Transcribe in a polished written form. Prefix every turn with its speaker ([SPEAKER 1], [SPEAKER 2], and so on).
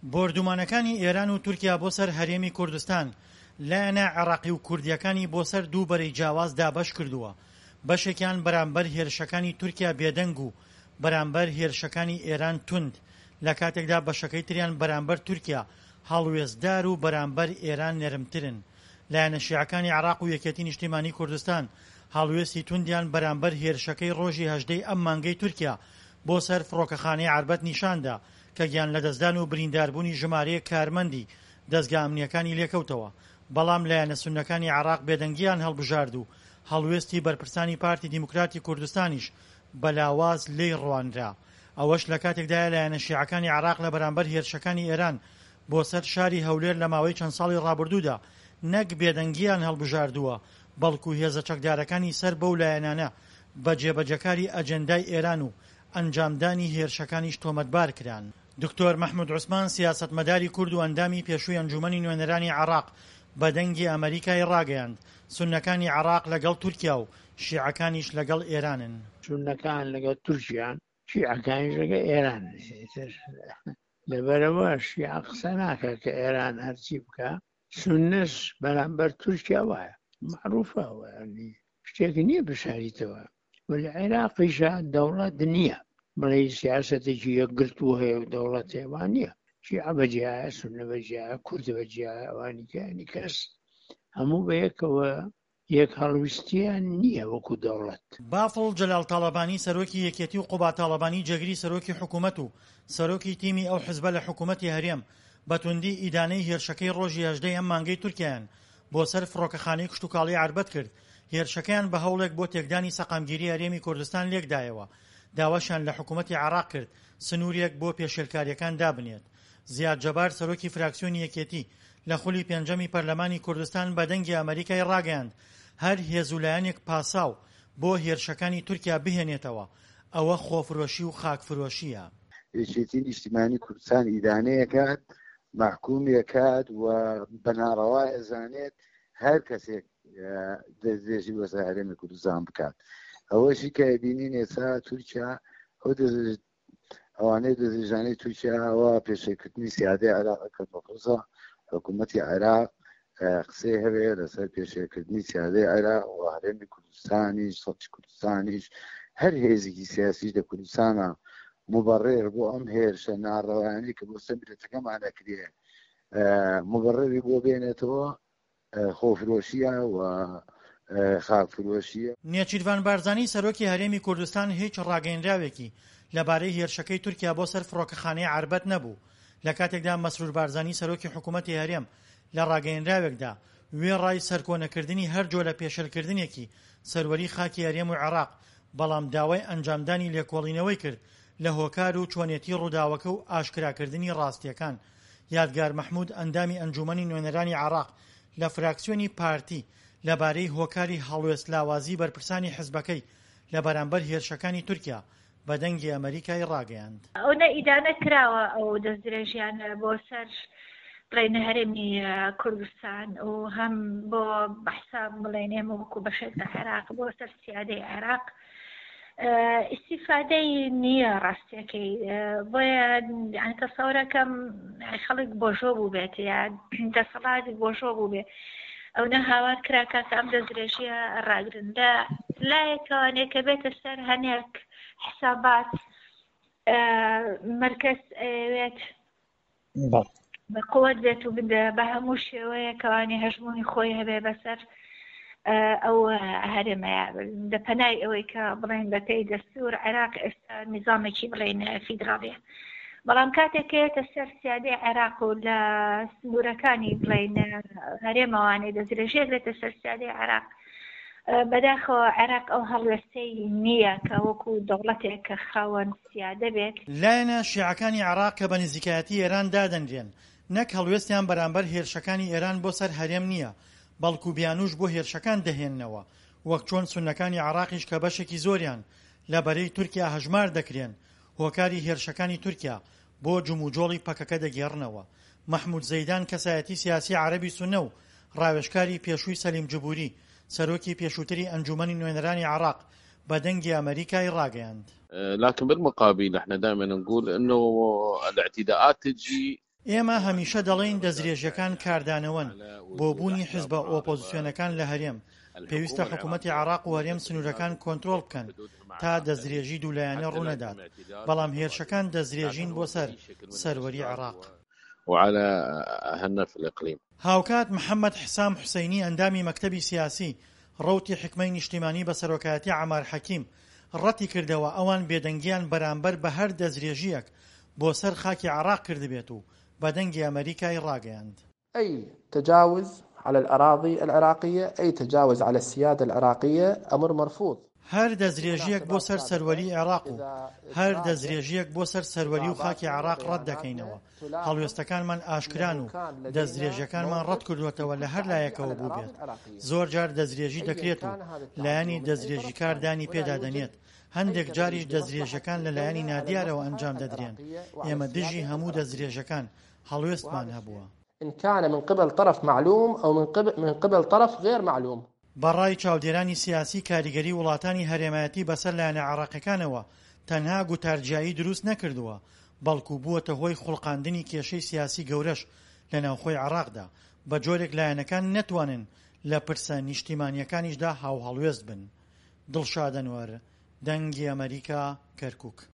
[SPEAKER 1] بۆردومانەکانی ئێران و تورکیا بۆ سەر هەرێمی کوردستان لایەنە عێراقی و کوردیەکانی بۆ سەر دوو بەرەی جیاواز دابەش کردووە. بەشێکیان بەرامبەر هێرشەکانی تورکیا بێدەنگ و بەرامبەر هێرشەکانی ئێران توند، لە کاتێکدا بەشەکەی تریان بەرامبەر تورکیا هەڵوێزدار و بەرامبەر ئێران نەرمترن. لایەنە شیعەکانی عێراق و یەکێتی نیشتیمانی کوردستان هەڵوێستی توندیان بەرامبەر هێرشەکەی ڕۆژی هەژدەی ئەم مانگەی تورکیا بۆ سەر فڕۆکەخانەی عەربەت نیشاندا کە گیان لەدەستدان و برینداربوونی ژمارەیە کارمەندی دەستگا ئەمنیەکانی لێکەوتەوە. بەڵام لایەنە سوننەکانی عێراق بێدەنگیان هەڵبژارد و هەڵوێستی بەرپرسانی پارتی دیموکراتی کوردستانیش بەلاواز لێی ڕوانرا. ئەوەش لە کاتێکدایە لایەنە شیعەکانی عێراق لە بەرامبەر هێرشەکانی ئێران بۆ سەر شاری هەولێر لە ماوەی چەند ساڵی ڕابردوودا نەک بێدەنگیان هەڵبژاردووە، بەڵکو هێزە چەکدارەکانی سەر بەو لایەنانە بە جێبەجەکاری ئەجەندای ئێران و ئەنجامدانی هێرشەکانیش تۆمەتبار کران. دکتۆر مەحموود عوسمان سیاسەتمەداری کورد و ئەندامی پێشووی ئەنجومەنی نوێنەرانی عێراق بە دەنگی ئەمریکای ڕاگەیاند سوننەکانی عێراق لەگەڵ تورکیا و شیعەکانیش لەگەڵ ئێرانن.
[SPEAKER 2] سوننەکان لەگەڵ تورکیان، شیعەکانیش لەگەڵ ئێران. لەبەرەوە شیعە قسە ناکە کە ئێران هەرچی بکە، سوننەش بەرامبەر تورکیا وایە، معروفە، شتێکی نییە بشاریتەوە. ولی عێراقیشە دەوڵەت نییە، بڵێ سیاسەتێکی یەکگرتووە هەیە و دەوڵەت هێوان نییە. شیعە بەجیایە، سوننە بەجیایە، کورد بەجیایە، ئەوانی کەیانی کەس هەموو بە یەکەوە یەک هەڵویستیان نییە وەکو دەوڵەت.
[SPEAKER 1] بافڵ جەلال تاڵەبانی سەرۆکی یەکێتی و قوبا تاڵەبانی جەگری سەرۆکی حکوومەت و سەرۆکی تیمی ئەو حزبە لە حکوومەتی هەرێم بەتوندی ئیدانەی هێرشەکەی ڕۆژی هەژدەی ئەم مانگەی تورکیایان بۆ سەر فڕۆکەخانەی کشتوکاڵی عەربەت کرد. هێرشەکەیان بە هەوڵێک بۆ تێکدانی سەقامگیری هەرێمی کوردستان لێکدایەوە. داواشیان لە حکوومەتی عێراق کرد سنوورێک بۆ پێشێلکاریەکان دابنێت. زیاد جەبار سەرۆکی فراکسیۆنی یەکێتی لە خولی پێنجەمی پەرلەمانی کوردستان بە دەنگی ئەمریکای ڕاگەیاند هەر هێزولایەنێک پاساو بۆ هێرشەکانی تورکیا بهێنێتەوە، ئەوە خۆفرۆشی و خاکفرۆشیە.
[SPEAKER 3] یەکێتی نیشتیمانی کوردستان ئیدانەیەکات، محکوومێکات و بەناڕەوای ئەزانێت هەر کەسێک دەستێژی وەسە هەرێمی کوردستان بکات. ئەوەشی کە بینین ئێستا تورکیا ئەوانەی دەستێژانەی تورکیا ئەوە پێشێکردنی سیادەی عێراق بەخۆسە حکوومەتی عێراق قسەی هەبێ لەسەر پێشێکردنی سیادەی عێراق و هەرێمی کوردستانیش سەڵکی کوردستانیش هەر هێزێکی سیاسیش لە کوردستانە مبەڕێر بۆ ئەم هێرشە ناڕەوایانەی کە بۆ سەمیرەتەکەمان ئەکرێ مبەڕێری بۆ بێنێتەوە خۆفرۆشیە و خاکفرۆشیە.
[SPEAKER 1] نێچیروان بارزانی سەرۆکی هەرێمی کوردستان هیچ ڕاگەیەنراوێکی لەبارەی هێرشەکەی تورکیا بۆ سەر فڕۆکەخانەی عەربەت نەبوو. لە کاتێکدا مەسرور بارزانی سەرۆکی حکوومەتی هەرێم لە ڕاگەیەنراوێکدا وێڕای سەرکۆنەکردنی هەر جۆرە پێشێلکردنێکی سەروەری خاکی هەرێم و عێراق، بەڵام داوای ئەنجامدانی لێکۆڵینەوەی کرد لە هۆکار و چۆنێتی ڕووداوەکە و ئاشکراکردنی ڕاستیەکان. یادگار مەحموود ئەندامی ئەنجومەنی نوێنەرانی عێراق لە فراکسیۆنی پارتی لەبارەی هۆکاری هەڵوێست لاوازی بەرپرسانی حزبەکەی لە بەرامبەر هێرشەکانی تورکیا بە دەنگی ئەمریکای ڕاگەیاند.
[SPEAKER 4] ئەوە ئیدانە کراوە ئەو دەستدرێژیان بۆ سەر بڵێنە هەرێمی کوردستان و هەم بۆ بەحسا بڵێنێ وەکو بەشێک لە عێراق بۆ سەر سیادەی عێراق ئیسیفادەی نییە ڕاستیەکەی. بۆیە تەسەورەکەم خەڵک بۆژۆ بوو بێت یا دەسەڵاتی بۆژۆ بوو بێ ئەوە هاوار کرا کاکە ئەم دەستدرێژیە ڕاگرن لە لایەکەوانەیە کە بێتە سەر هەنێک حسابات مەرکەز ئەوێت بە قووەت بێت و بدە بە هەموو شێوەیە کەوانی هەژمونی خۆی هەبێ بەسەر ئەو هەرێمەیە دەپەنای ئەوەی کە بڵێن بەپێی دەستور عێراق ئێستا نیزامێکی بڵێن فیدراڵیە. بەڵام کاتێکێتە سەر سیادەی عێراق و لە سنوورەکانی بڵێن هەرێمەوانەی دەستدرێژێت لێتە سەر سیادەی عێراق بەداخەوە عێراق ئەو هەڵوێستەی نییە کە وەکو دەوڵەتێک کە خاوەن سیادە بێت.
[SPEAKER 1] لایەنە شیعەکانی عێراق کە بە نزیکایەتی ئێران دادەنرێن نەک هەڵوێستیان بەرامبەر هێرشەکانی ئێران بۆ سەر هەرێم نییە، بەڵکو بیانوش بۆ هێرشەکان دەهێننەوە، وەک چۆن سوننەکانی عێراقیش کە بەشێکی زۆریان لە بەرەی تورکیا هەژمار دەکرێن هۆکاری هێرشەکانی تورکیا بۆ جموجۆڵی پەکەکە دەگێڕنەوە. مەحموود زەیدان کەسایەتی سیاسی عەرەبی سوننە و ڕاوێژکاری پێشووی سەلیم جبوری سەرۆکی پێشووتری ئەنجومەنی نوێنەرانی عێراق بە دەنگی ئەمریکای ڕاگەیاند.
[SPEAKER 5] لكن بالمقابل احنا دائما نقول انه الاعتداءات تجي
[SPEAKER 1] ئێمە هەمیشە دەڵێن دەستدرێژیەکان کاردانەوەن بۆ بوونی حیزبە ئۆپۆزیسیۆنەکان لە هەرێم. پێویستە حکوومەتی عێراق و هەرێم سنوورەکان کۆنترۆڵ بکەن تا دەستدرێژی دوولایەنە ڕوونەدات، بەڵام هێرشەکان دەستدرێژین بۆ سەر سەروەری عێراق.
[SPEAKER 5] وعلى أهلنا في الإقليم.
[SPEAKER 1] هاوکات محەممەد حسام حوسەینی ئەندامی مەکتەبی سیاسی ڕەوتی حکمەی نیشتیمانی بە سەرۆکایەتی عەمار حەکیم ڕەتی کردەوە ئەوان بێدەنگیان بەرامبەر بە هەر دەستدرێژیەک بۆ سەر خاکی عێراق کردبێت و بەدەنگی ئەمریکای ڕاگەیاند.
[SPEAKER 6] أي تجاوز على الأراضي العراقية، أي تجاوز على السيادة العراقية أمر مرفوض.
[SPEAKER 1] هەر دەستدرێژیەک بۆ سەر سەروەری عێراق و هەر دەستدرێژیەک بۆ سەر سەروەری و خاکی عێراق ڕەت دەکەینەوە. هەڵوێستەکانمان ئاشکران و دەستدرێژیەکانمان ڕەت کردوێتەوە لە هەر لایەکەوە بوو بێت. زۆر جار دەستدرێژی دەکرێت و لایەنی دەستدرێژی کاردانی پێدادەنێت، هەندێک جاریش دەستدرێژەکان لە لایەنی نادیارەوە ئەنجام دەدرێن. ئێمە دژی هەموو دەستدرێژەکان هەڵوێستمان هەبووە.
[SPEAKER 6] إن كان من قبل طرف معلوم أو من قبل طرف غير معلوم.
[SPEAKER 1] بەڕای چاودێرانی سیاسی کاریگەری وڵاتانی هەرێمایەتی بەسەر لایەنە عێراقیەکانەوە تەنها گوتارجایی دروست نەکردووە، بەڵکو بووەتە هۆی خوڵقاندنی کێشەی سیاسی گەورەش لە ناوخۆی عێراقدا. بە جۆرێک لایەنەکان نەتوانن لە پرسە نیشتیمانیەکانیشدا هاوهەڵوێست بن. دڵشاد ئەنوەر، دەنگی ئەمریکا، کەرکووک.